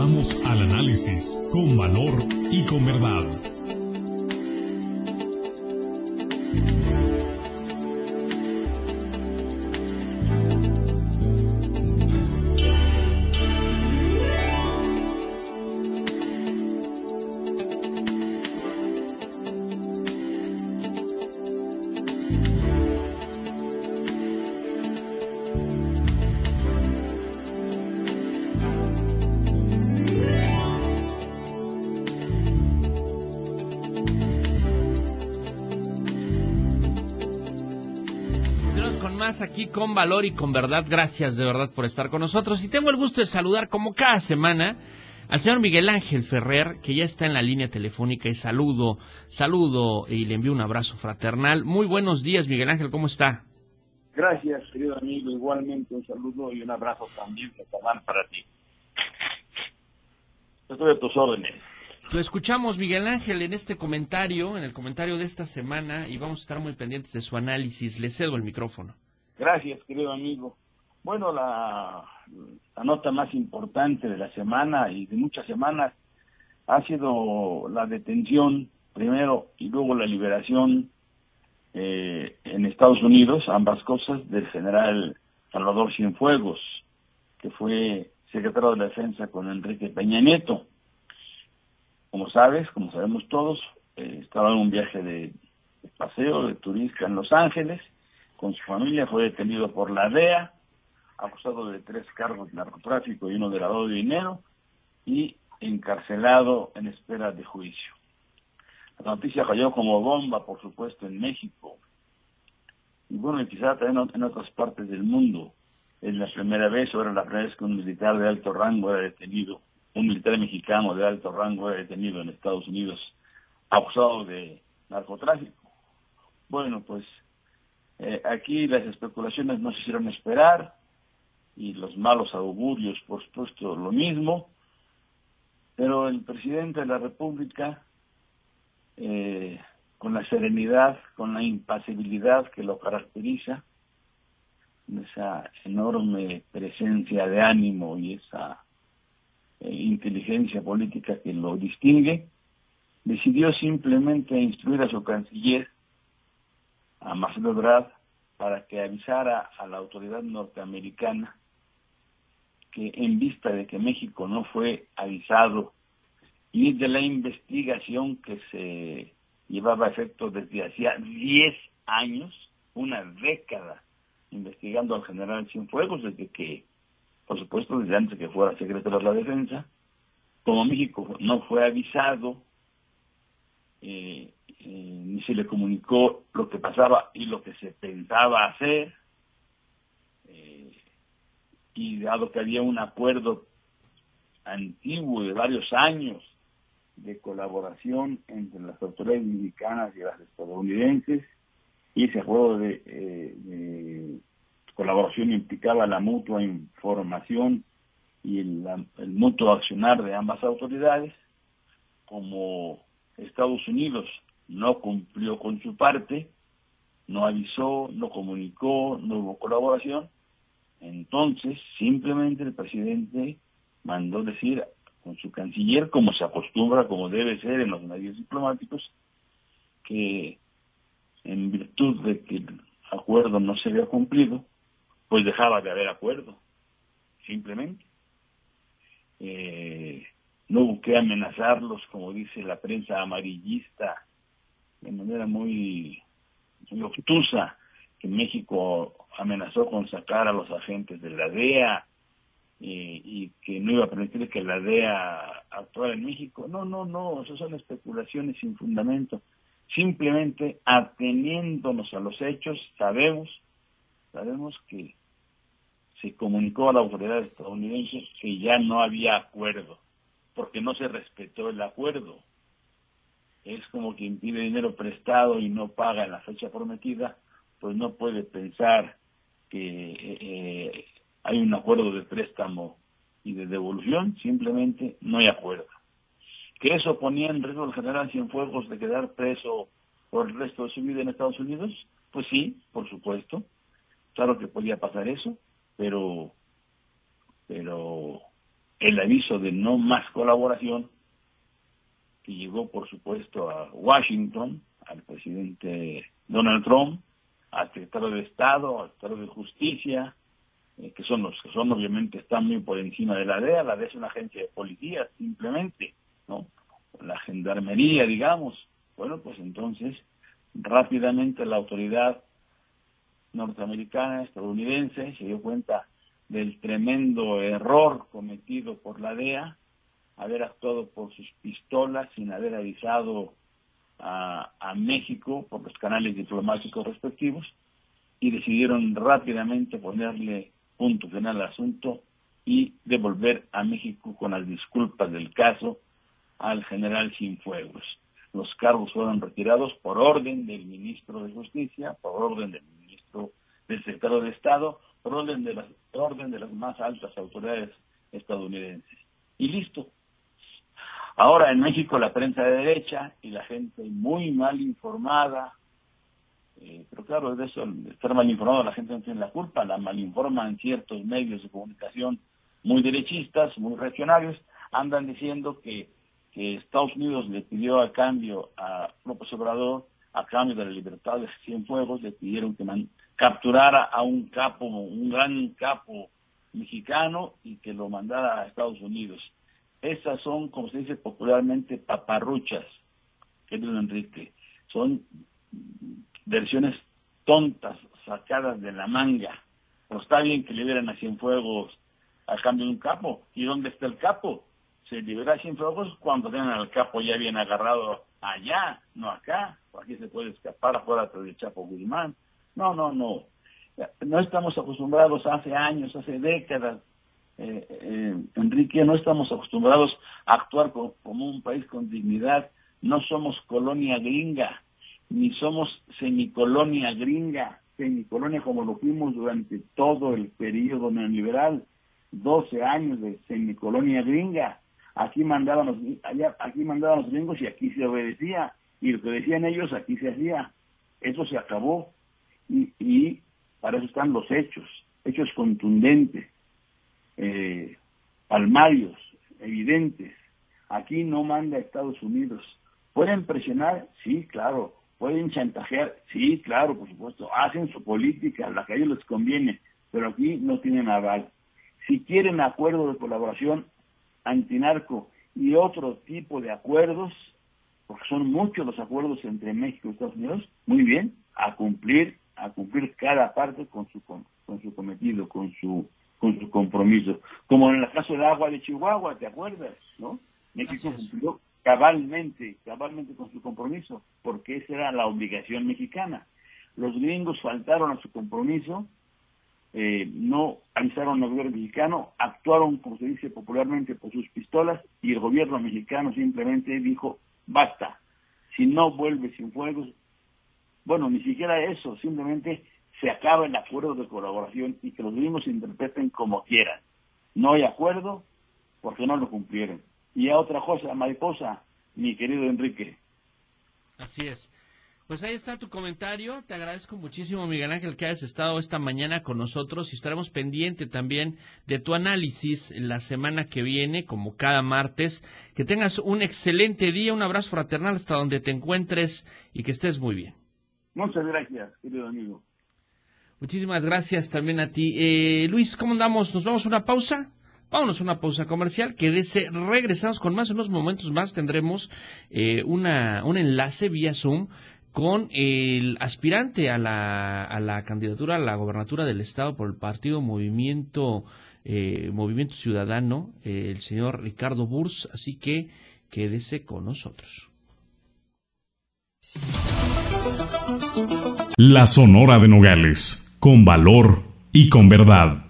Vamos al análisis con valor y con verdad. Aquí con valor y con verdad. Gracias de verdad por estar con nosotros, y tengo el gusto de saludar como cada semana al señor Miguel Ángel Ferrer, que ya está en la línea telefónica, y saludo y le envío un abrazo fraternal. Muy buenos días, Miguel Ángel, ¿cómo está? Gracias, querido amigo, igualmente un saludo y un abrazo también para ti. Estoy a tus órdenes. Lo escuchamos, Miguel Ángel, en el comentario de esta semana, y vamos a estar muy pendientes de su análisis. Le cedo el micrófono. Gracias, querido amigo. Bueno, la nota más importante de la semana y de muchas semanas ha sido la detención, primero, y luego la liberación en Estados Unidos, ambas cosas, del general Salvador Cienfuegos, que fue secretario de la Defensa con Enrique Peña Nieto. Como sabemos todos, estaba en un viaje de paseo, de turista en Los Ángeles, con su familia. Fue detenido por la DEA, acusado de 3 cargos de narcotráfico y uno de lavado de dinero, y encarcelado en espera de juicio. La noticia cayó como bomba, por supuesto, en México, y bueno, y quizá también en otras partes del mundo. Es la primera vez que un militar de alto rango era detenido, un militar mexicano de alto rango era detenido en Estados Unidos, acusado de narcotráfico. Bueno, pues aquí las especulaciones no se hicieron esperar, y los malos augurios, por supuesto, lo mismo, pero el presidente de la República, con la serenidad, con la impasibilidad que lo caracteriza, esa enorme presencia de ánimo y esa inteligencia política que lo distingue, decidió simplemente instruir a su canciller, a Marcelo Ebrard, para que avisara a la autoridad norteamericana que, en vista de que México no fue avisado y de la investigación que se llevaba a efecto desde hacía 10 años, una década, investigando al general Cienfuegos, desde que, por supuesto, desde antes que fuera secretario de la Defensa, como México no fue avisado, ni se le comunicó lo que pasaba y lo que se pensaba hacer, y dado que había un acuerdo antiguo de varios años de colaboración entre las autoridades mexicanas y las estadounidenses, y ese acuerdo de colaboración implicaba la mutua información y el mutuo accionar de ambas autoridades. Como Estados Unidos no cumplió con su parte, no avisó, no comunicó, no hubo colaboración, entonces simplemente el presidente mandó decir con su canciller, como se acostumbra, como debe ser en los medios diplomáticos, que en virtud de que el acuerdo no se había cumplido, pues dejaba de haber acuerdo, simplemente. No hubo que amenazarlos, como dice la prensa amarillista, de manera muy obtusa, que México amenazó con sacar a los agentes de la DEA, y que no iba a permitir que la DEA actuara en México. No, esas son especulaciones sin fundamento. Simplemente, ateniéndonos a los hechos, sabemos que se comunicó a la autoridad estadounidense que ya no había acuerdo, porque no se respetó el acuerdo. Es como quien pide dinero prestado y no paga en la fecha prometida, pues no puede pensar que hay un acuerdo de préstamo y de devolución, simplemente no hay acuerdo. ¿Que eso ponía en riesgo al general Cienfuegos de quedar preso por el resto de su vida en Estados Unidos? Pues sí, por supuesto. Claro que podía pasar eso, pero el aviso de no más colaboración, que llegó, por supuesto, a Washington, al presidente Donald Trump, al secretario de Estado, al secretario de Justicia, que son los que son, obviamente, están muy por encima de la DEA. La DEA es una agencia de policía, simplemente, ¿no? La gendarmería, digamos. Bueno, pues entonces, rápidamente la autoridad norteamericana, estadounidense, se dio cuenta del tremendo error cometido por la DEA, haber actuado por sus pistolas sin haber avisado a México por los canales diplomáticos respectivos, y decidieron rápidamente ponerle punto final al asunto y devolver a México, con las disculpas del caso, al general Cienfuegos. Los cargos fueron retirados por orden del ministro de Justicia, por orden del secretario de Estado, por orden de las más altas autoridades estadounidenses. Y listo. Ahora en México la prensa de derecha y la gente muy mal informada, pero claro, de eso, estar mal informado, la gente no tiene la culpa, la malinforman ciertos medios de comunicación muy derechistas, muy reaccionarios, andan diciendo que Estados Unidos le pidió a cambio a López Obrador, a cambio de la libertad de Cienfuegos, le pidieron que capturara a un gran capo mexicano y que lo mandara a Estados Unidos. Esas son, como se dice popularmente, paparruchas, querido Enrique. Son versiones tontas, sacadas de la manga. Pero está bien que liberen a Cienfuegos a cambio de un capo. ¿Y dónde está el capo? Se libera a Cienfuegos cuando tengan al capo ya bien agarrado allá, no acá. Por aquí se puede escapar afuera del Chapo Guzmán. No. No estamos acostumbrados hace años, hace décadas, Enrique, no estamos acostumbrados a actuar como un país con dignidad. No somos colonia gringa, ni somos semicolonia gringa, semicolonia como lo fuimos durante todo el periodo neoliberal, 12 años de semicolonia gringa. Aquí mandaban los gringos y aquí se obedecía, y lo que decían ellos aquí se hacía. Eso se acabó, y para eso están los hechos contundentes, palmarios, evidentes. Aquí no manda Estados Unidos. ¿Pueden presionar? Sí, claro. ¿Pueden chantajear? Sí, claro, por supuesto. Hacen su política, la que a ellos les conviene, pero aquí no tienen aval. Si quieren acuerdo de colaboración antinarco y otro tipo de acuerdos, porque son muchos los acuerdos entre México y Estados Unidos, muy bien, a cumplir cada parte con su cometido, con su compromiso. Como en el caso del agua de Chihuahua, ¿te acuerdas? ¿No? México cumplió cabalmente con su compromiso, porque esa era la obligación mexicana. Los gringos faltaron a su compromiso, no avisaron al gobierno mexicano, actuaron, como se dice popularmente, por sus pistolas, y el gobierno mexicano simplemente dijo, basta, si no vuelve Cienfuegos, bueno, ni siquiera eso, simplemente se acaba el acuerdo de colaboración y que los gringos se interpreten como quieran. No hay acuerdo porque no lo cumplieron. Y a otra cosa, mariposa, mi querido Enrique. Así es. Pues ahí está tu comentario. Te agradezco muchísimo, Miguel Ángel, que hayas estado esta mañana con nosotros, y estaremos pendiente también de tu análisis la semana que viene, como cada martes. Que tengas un excelente día, un abrazo fraternal hasta donde te encuentres y que estés muy bien. Muchas gracias, querido amigo. Muchísimas gracias también a ti. Luis, ¿cómo andamos? ¿Nos vamos a una pausa? Vámonos a una pausa comercial. Quédese, regresamos con más. En unos momentos más tendremos un enlace vía Zoom con el aspirante a la candidatura a la gobernatura del estado por el partido Movimiento Ciudadano, el señor Ricardo Burs. Así que quédese con nosotros. La Sonora de Nogales, con valor y con verdad.